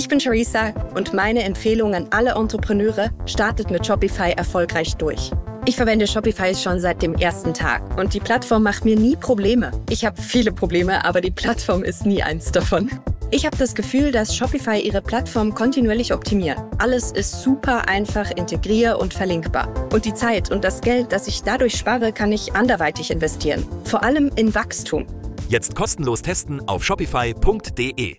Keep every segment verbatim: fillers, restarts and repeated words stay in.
Ich bin Charissa und meine Empfehlung an alle Entrepreneure: startet mit Shopify erfolgreich durch. Ich verwende Shopify schon seit dem ersten Tag und die Plattform macht mir nie Probleme. Ich habe viele Probleme, aber die Plattform ist nie eins davon. Ich habe das Gefühl, dass Shopify ihre Plattform kontinuierlich optimiert. Alles ist super einfach integrier- und verlinkbar. Und die Zeit und das Geld, das ich dadurch spare, kann ich anderweitig investieren. Vor allem in Wachstum. Jetzt kostenlos testen auf shopify punkt de.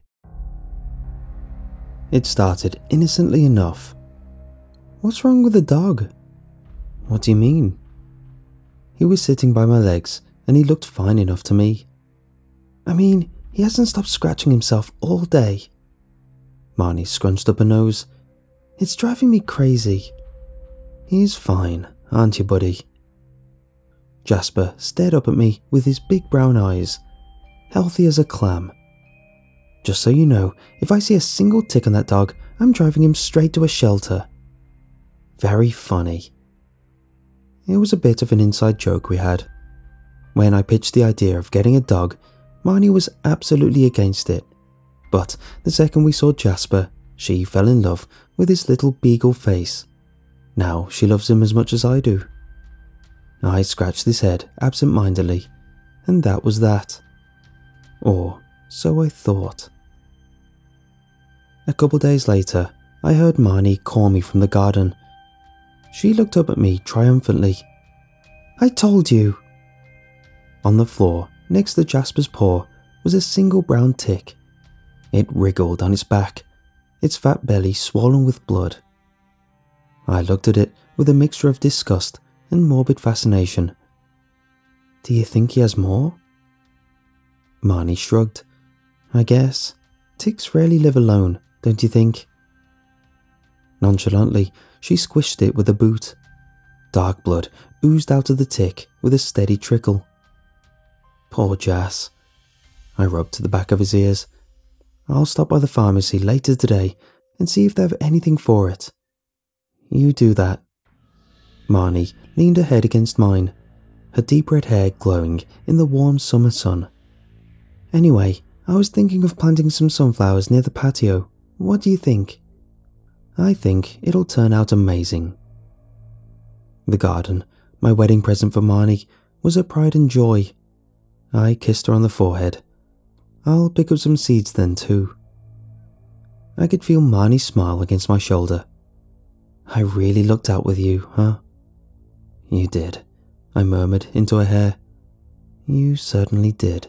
It started innocently enough. What's wrong with the dog? What do you mean? He was sitting by my legs and he looked fine enough to me. I mean, he hasn't stopped scratching himself all day. Marnie scrunched up her nose. It's driving me crazy. He's fine, aren't you, buddy? Jasper stared up at me with his big brown eyes, healthy as a clam. Just so you know, if I see a single tick on that dog, I'm driving him straight to a shelter. Very funny. It was a bit of an inside joke we had. When I pitched the idea of getting a dog, Marnie was absolutely against it. But the second we saw Jasper, she fell in love with his little beagle face. Now she loves him as much as I do. I scratched his head absent-mindedly, and that was that. Or so I thought. A couple days later, I heard Marnie call me from the garden. She looked up at me triumphantly. I told you! On the floor, next to Jasper's paw, was a single brown tick. It wriggled on its back, its fat belly swollen with blood. I looked at it with a mixture of disgust and morbid fascination. Do you think he has more? Marnie shrugged. I guess. Ticks rarely live alone, don't you think? Nonchalantly, she squished it with a boot. Dark blood oozed out of the tick with a steady trickle. Poor Jas. I rubbed to the back of his ears. I'll stop by the pharmacy later today and see if they have anything for it. You do that. Marnie leaned her head against mine, her deep red hair glowing in the warm summer sun. Anyway, I was thinking of planting some sunflowers near the patio. What do you think? I think it'll turn out amazing. The garden, my wedding present for Marnie, was her pride and joy. I kissed her on the forehead. I'll pick up some seeds then too. I could feel Marnie's smile against my shoulder. I really looked out with you, huh? You did, I murmured into her hair. You certainly did.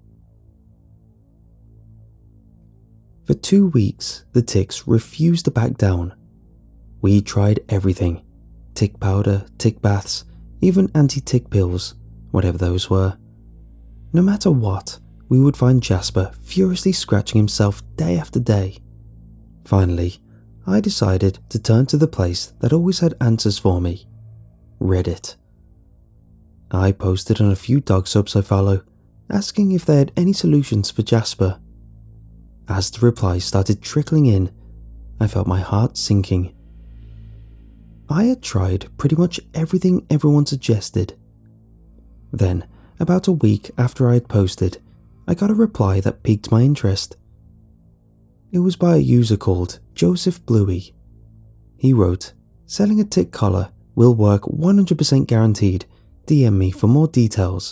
For two weeks, the ticks refused to back down. We tried everything. Tick powder, tick baths, even anti-tick pills, whatever those were. No matter what, we would find Jasper furiously scratching himself day after day. Finally, I decided to turn to the place that always had answers for me. Reddit. I posted on a few dog subs I follow, asking if they had any solutions for Jasper. As the replies started trickling in, I felt my heart sinking. I had tried pretty much everything everyone suggested. Then, about a week after I had posted, I got a reply that piqued my interest. It was by a user called Joseph Bluey. He wrote, "Selling a tick collar will work one hundred percent guaranteed. D M me for more details."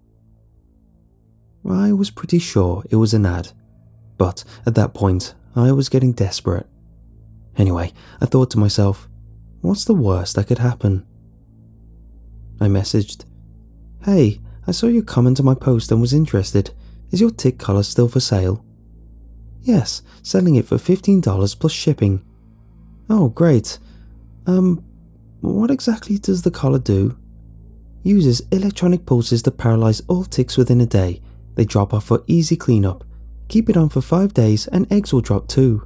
I was pretty sure it was an ad, but at that point I was getting desperate. Anyway, I thought to myself, what's the worst that could happen? I messaged, "Hey, I saw your comment on my post and was interested. Is your tick collar still for sale?" "Yes, selling it for fifteen dollars plus shipping." "Oh, great. Um, what exactly does the collar do?" "Uses electronic pulses to paralyze all ticks within a day. They drop off for easy cleanup. Keep it on for five days and eggs will drop too."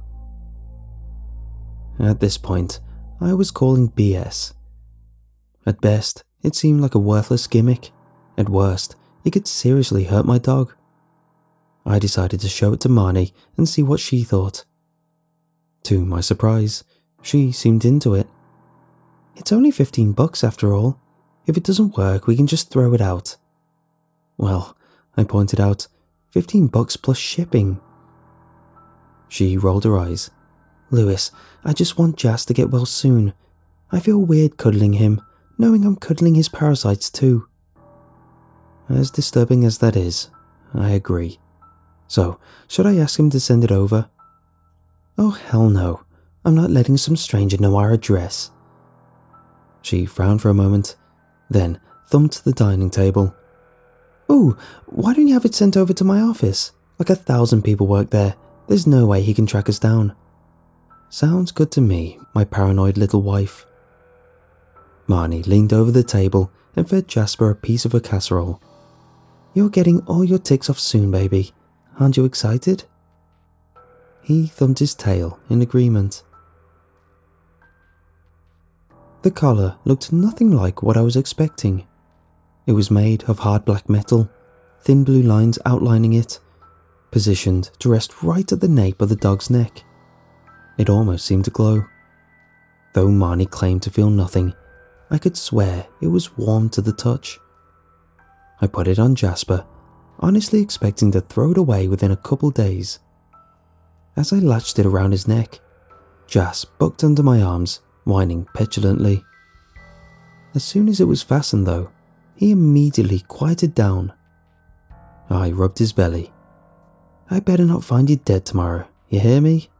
At this point, I was calling B S. At best, it seemed like a worthless gimmick. At worst, it could seriously hurt my dog. I decided to show it to Marnie and see what she thought. To my surprise, she seemed into it. "It's only fifteen bucks after all. If it doesn't work, we can just throw it out." "Well," I pointed out, fifteen bucks plus shipping." She rolled her eyes, Lewis, I just want Jas to get well soon. I feel weird cuddling him, knowing I'm cuddling his parasites too. As disturbing as that is, I agree. So, should I ask him to send it over? Oh hell no, I'm not letting some stranger know our address. She frowned for a moment, then thumped the dining table. Ooh, why don't you have it sent over to my office? Like a thousand people work there. There's no way he can track us down. Sounds good to me, my paranoid little wife. Marnie leaned over the table and fed Jasper a piece of a casserole. You're getting all your ticks off soon, baby. Aren't you excited? He thumped his tail in agreement. The collar looked nothing like what I was expecting. It was made of hard black metal, thin blue lines outlining it, positioned to rest right at the nape of the dog's neck. It almost seemed to glow. Though Marnie claimed to feel nothing, I could swear it was warm to the touch. I put it on Jasper, honestly expecting to throw it away within a couple days. As I latched it around his neck, Jas bucked under my arms, whining petulantly. As soon as it was fastened though, he immediately quieted down. I rubbed his belly. I better not find you dead tomorrow, you hear me?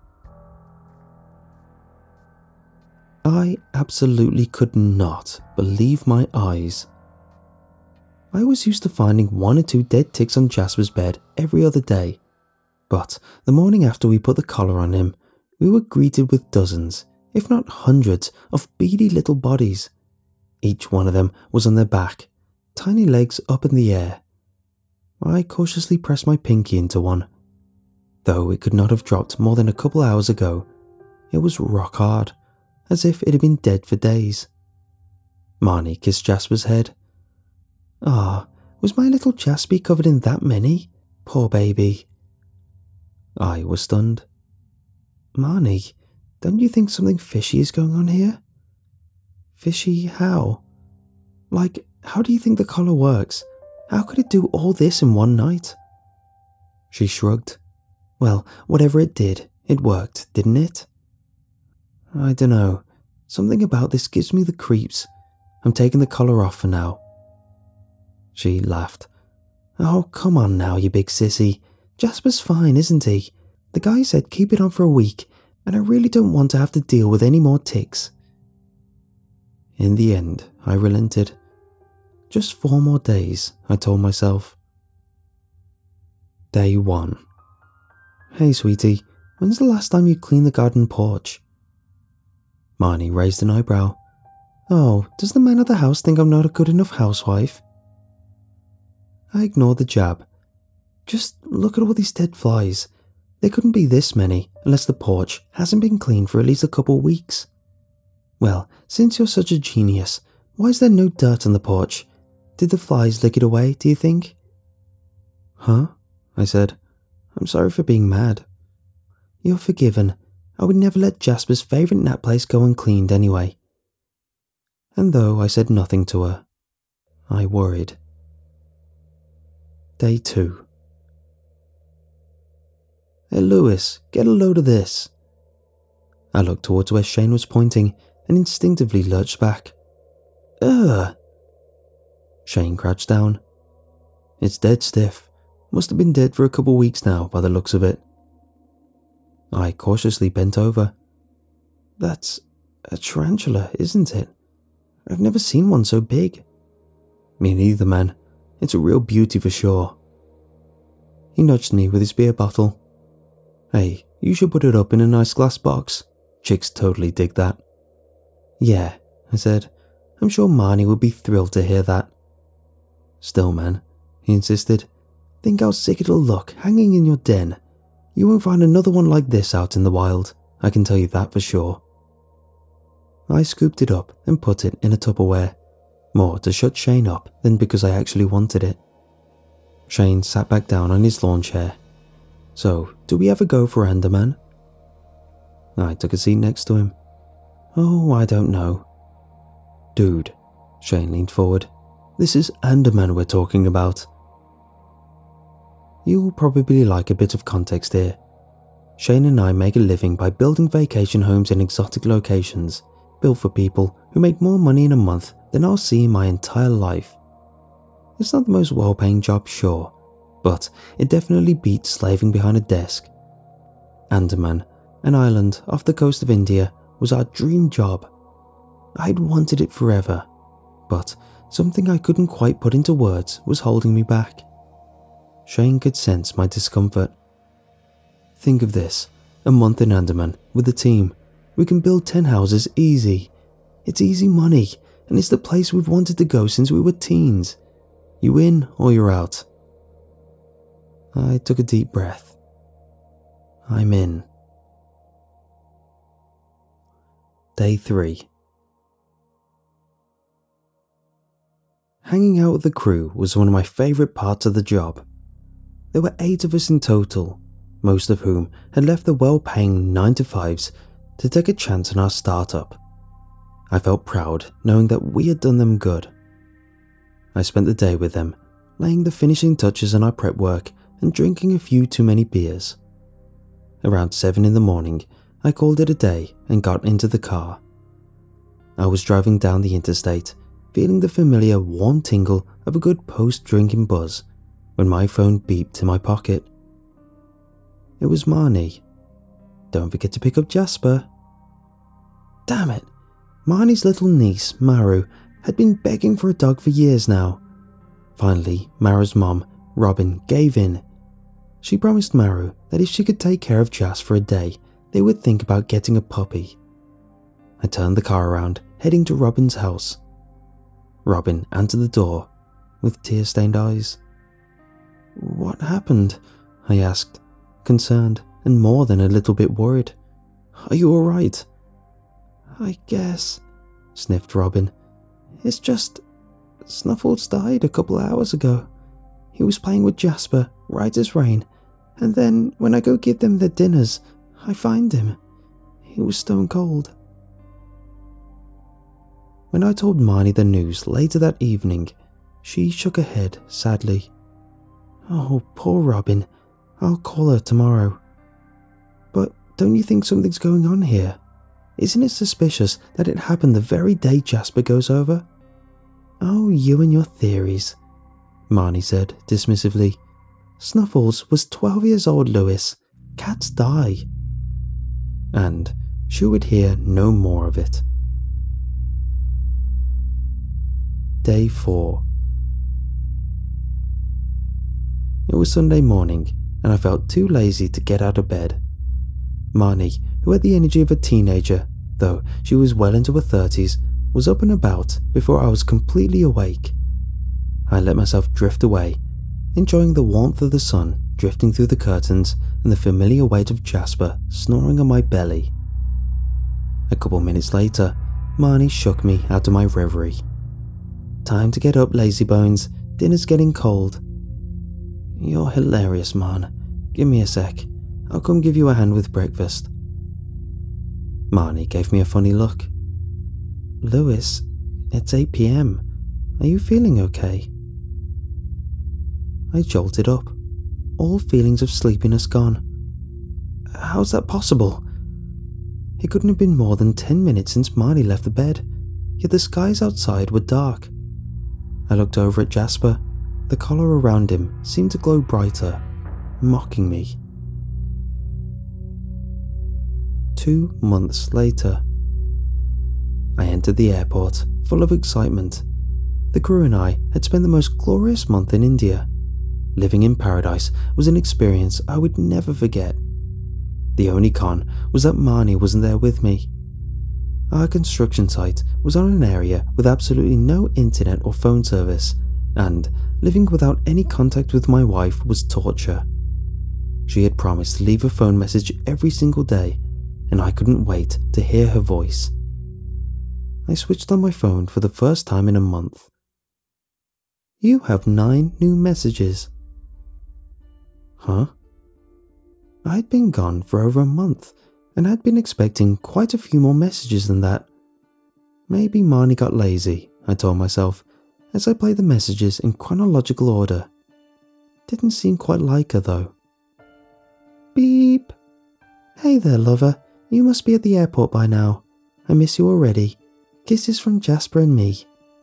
I absolutely could not believe my eyes. I was used to finding one or two dead ticks on Jasper's bed every other day, but the morning after we put the collar on him, we were greeted with dozens, if not hundreds, of beady little bodies. Each one of them was on their back, tiny legs up in the air. I cautiously pressed my pinky into one. Though it could not have dropped more than a couple hours ago, it was rock hard, as if it had been dead for days. Marnie kissed Jasper's head. Ah, was my little Jaspy covered in that many? Poor baby. I was stunned. Marnie, don't you think something fishy is going on here? Fishy how? Like, how do you think the collar works? How could it do all this in one night? She shrugged. Well, whatever it did, it worked, didn't it? I dunno. Something about this gives me the creeps. I'm taking the collar off for now. She laughed. Oh, come on now, you big sissy. Jasper's fine, isn't he? The guy said keep it on for a week, and I really don't want to have to deal with any more ticks. In the end, I relented. Just four more days, I told myself. Day one. Hey, sweetie, when's the last time you cleaned the garden porch? Marnie raised an eyebrow. Oh, does the man of the house think I'm not a good enough housewife? I ignored the jab. Just look at all these dead flies. There couldn't be this many unless the porch hasn't been cleaned for at least a couple weeks. Well, since you're such a genius, why is there no dirt on the porch? Did the flies lick it away, do you think? Huh? I said. I'm sorry for being mad. You're forgiven. I would never let Jasper's favourite nap place go uncleaned anyway. And though I said nothing to her, I worried. Day two. Hey Lewis, get a load of this. I looked towards where Shane was pointing and instinctively lurched back. Ugh. Shane crouched down. It's dead stiff. Must have been dead for a couple weeks now by the looks of it. I cautiously bent over. That's a tarantula, isn't it? I've never seen one so big. Me neither, man. It's a real beauty for sure. He nudged me with his beer bottle. Hey, you should put it up in a nice glass box. Chicks totally dig that. Yeah, I said. I'm sure Marnie would be thrilled to hear that. Still, man, he insisted. Think how sick it'll look hanging in your den. You won't find another one like this out in the wild, I can tell you that for sure. I scooped it up and put it in a Tupperware, more to shut Shane up than because I actually wanted it. Shane sat back down on his lawn chair. So, do we ever go for Andaman? I took a seat next to him. Oh, I don't know. Dude, Shane leaned forward. This is Andaman we're talking about. You'll probably like a bit of context here. Shane and I make a living by building vacation homes in exotic locations, built for people who make more money in a month than I'll see in my entire life. It's not the most well-paying job, sure, but it definitely beats slaving behind a desk. Andaman, an island off the coast of India, was our dream job. I'd wanted it forever, but something I couldn't quite put into words was holding me back. Shane could sense my discomfort. Think of this, a month in Andaman with a team. We can build ten houses easy. It's easy money, and it's the place we've wanted to go since we were teens. You in or you're out. I took a deep breath. I'm in. Day three. Hanging out with the crew was one of my favourite parts of the job. There were eight of us in total, most of whom had left the well-paying nine to fives to take a chance on our startup. I felt proud knowing that we had done them good. I spent the day with them, laying the finishing touches on our prep work and drinking a few too many beers. Around seven in the morning, I called it a day and got into the car. I was driving down the interstate, feeling the familiar warm tingle of a good post-drinking buzz, when my phone beeped in my pocket. It was Marnie. Don't forget to pick up Jasper. Damn it! Marnie's little niece, Maru, had been begging for a dog for years now. Finally, Maru's mom, Robin, gave in. She promised Maru that if she could take care of Jas for a day, they would think about getting a puppy. I turned the car around, heading to Robin's house. Robin answered the door, with tear-stained eyes. What happened? I asked, concerned and more than a little bit worried. Are you alright? I guess, sniffed Robin. It's just, Snuffles died a couple hours ago. He was playing with Jasper, right as rain, and then when I go give them their dinners, I find him. He was stone cold. When I told Marnie the news later that evening, she shook her head sadly. Oh, poor Robin. I'll call her tomorrow. But don't you think something's going on here? Isn't it suspicious that it happened the very day Jasper goes over? Oh, you and your theories, Marnie said dismissively. Snuffles was twelve years old, Lewis. Cats die. And she would hear no more of it. Day four. It was Sunday morning, and I felt too lazy to get out of bed. Marnie, who had the energy of a teenager, though she was well into her thirties, was up and about before I was completely awake. I let myself drift away, enjoying the warmth of the sun drifting through the curtains and the familiar weight of Jasper snoring on my belly. A couple minutes later, Marnie shook me out of my reverie. Time to get up, lazybones. Dinner's getting cold. You're hilarious, Man. Give me a sec. I'll come give you a hand with breakfast. Marnie gave me a funny look. Lewis, it's eight p m. Are you feeling okay? I jolted up, all feelings of sleepiness gone. How's that possible? It couldn't have been more than ten minutes since Marnie left the bed, yet the skies outside were dark. I looked over at Jasper. The collar around him seemed to glow brighter, mocking me. Two months later, I entered the airport, full of excitement. The crew and I had spent the most glorious month in India. Living in paradise was an experience I would never forget. The only con was that Marnie wasn't there with me. Our construction site was on an area with absolutely no internet or phone service, and living without any contact with my wife was torture. She had promised to leave a phone message every single day, and I couldn't wait to hear her voice. I switched on my phone for the first time in a month. You have nine new messages. Huh? I'd been gone for over a month, and had been expecting quite a few more messages than that. Maybe Marnie got lazy, I told myself, as I played the messages in chronological order. Didn't seem quite like her though. Beep! Hey there, lover. You must be at the airport by now. I miss you already. Kisses from Jasper and me.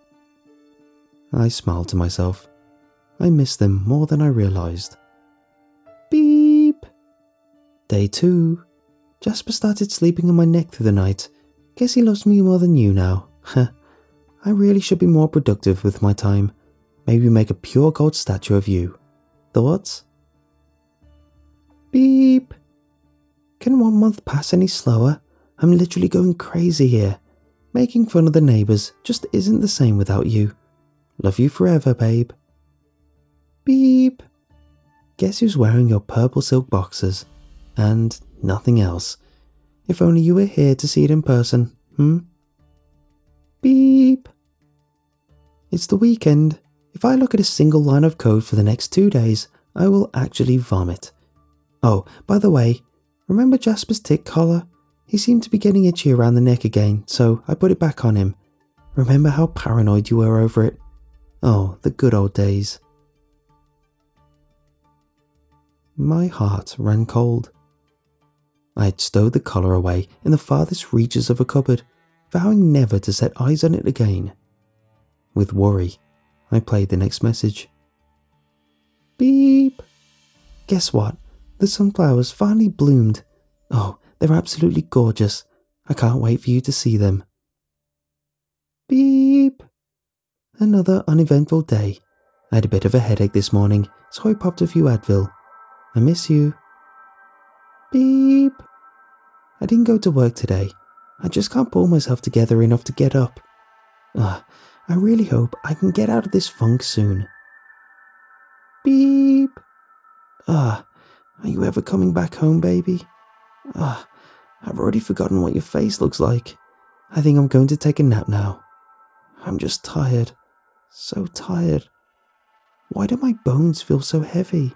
I smiled to myself. I missed them more than I realised. Beep. Day two. Jasper started sleeping on my neck through the night. Guess he loves me more than you now. I really should be more productive with my time. Maybe make a pure gold statue of you. Thoughts? Beep. Can one month pass any slower? I'm literally going crazy here. Making fun of the neighbours just isn't the same without you. Love you forever, babe. Beep. Guess who's wearing your purple silk boxers? And nothing else. If only you were here to see it in person, hmm? Beep. It's the weekend. If I look at a single line of code for the next two days, I will actually vomit. Oh, by the way, remember Jasper's tick collar? He seemed to be getting itchy around the neck again, so I put it back on him. Remember how paranoid you were over it? Oh, the good old days. My heart ran cold. I had stowed the collar away in the farthest reaches of a cupboard, vowing never to set eyes on it again. With worry, I played the next message. Beep. Guess what? The sunflowers finally bloomed. Oh, they're absolutely gorgeous. I can't wait for you to see them. Beep. Another uneventful day. I had a bit of a headache this morning, so I popped a few Advil. I miss you. Beep. I didn't go to work today. I just can't pull myself together enough to get up. Ugh, I really hope I can get out of this funk soon. Beep. Ah, are you ever coming back home, baby? Ah, I've already forgotten what your face looks like. I think I'm going to take a nap now. I'm just tired. So tired. Why do my bones feel so heavy?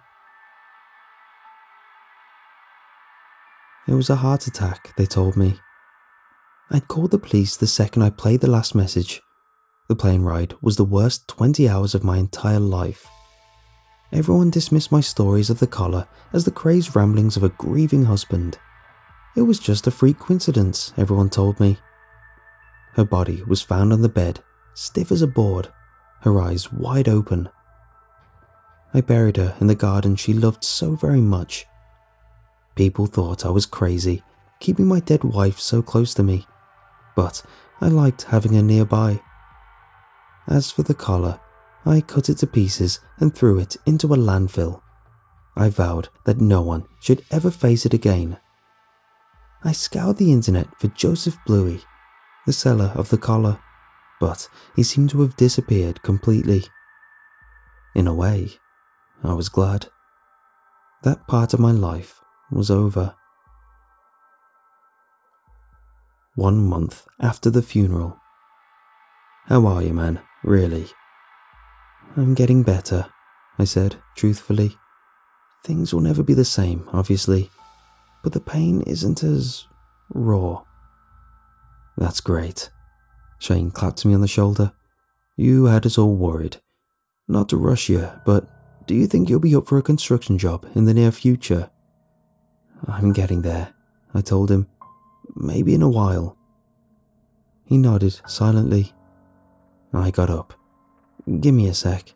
It was a heart attack, they told me. I'd called the police the second I played the last message. The plane ride was the worst twenty hours of my entire life. Everyone dismissed my stories of the collar as the crazed ramblings of a grieving husband. It was just a freak coincidence, everyone told me. Her body was found on the bed, stiff as a board, her eyes wide open. I buried her in the garden she loved so very much. People thought I was crazy, keeping my dead wife so close to me, but I liked having her nearby. As for the collar, I cut it to pieces and threw it into a landfill. I vowed that no one should ever face it again. I scoured the internet for Joseph Bluey, the seller of the collar, but he seemed to have disappeared completely. In a way, I was glad. That part of my life was over. One month after the funeral. How are you, man? Really? I'm getting better, I said, truthfully. Things will never be the same, obviously, but the pain isn't as raw. That's great. Shane clapped me on the shoulder. You had us all worried. Not to rush you, but do you think you'll be up for a construction job in the near future? I'm getting there, I told him. Maybe in a while. He nodded silently. I got up. Give me a sec.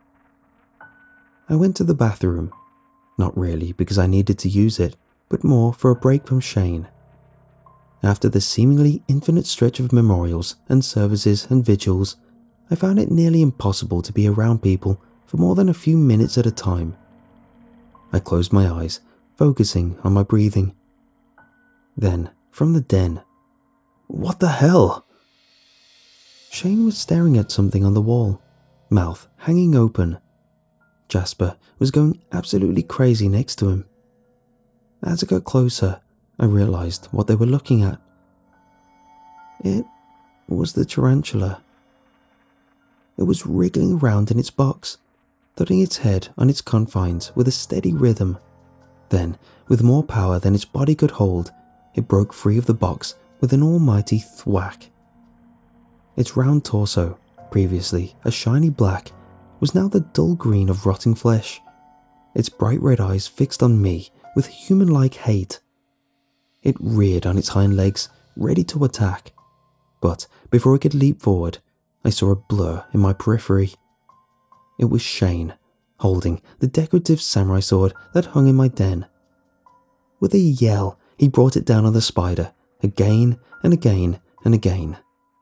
I went to the bathroom. Not really because I needed to use it, but more for a break from Shane. After the seemingly infinite stretch of memorials and services and vigils, I found it nearly impossible to be around people for more than a few minutes at a time. I closed my eyes, focusing on my breathing. Then, from the den, what the hell? Shane was staring at something on the wall, mouth hanging open. Jasper was going absolutely crazy next to him. As I got closer, I realized what they were looking at. It was the tarantula. It was wriggling around in its box, thudding its head on its confines with a steady rhythm. Then, with more power than its body could hold, it broke free of the box with an almighty thwack. Its round torso, previously a shiny black, was now the dull green of rotting flesh, its bright red eyes fixed on me with human-like hate. It reared on its hind legs, ready to attack. But before it could leap forward, I saw a blur in my periphery. It was Shane, holding the decorative samurai sword that hung in my den. With a yell, he brought it down on the spider, again and again and again.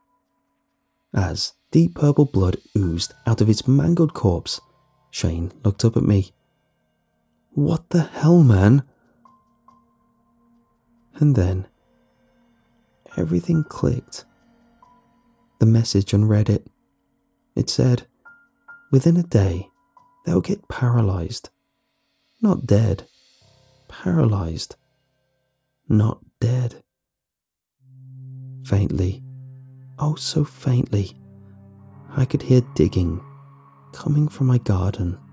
As deep purple blood oozed out of its mangled corpse, Shane looked up at me. "What the hell, man?" And then, everything clicked. The message on Reddit. It said, "Within a day, they'll get paralyzed. Not dead. Paralyzed. Not dead." Faintly, oh so faintly, I could hear digging coming from my garden.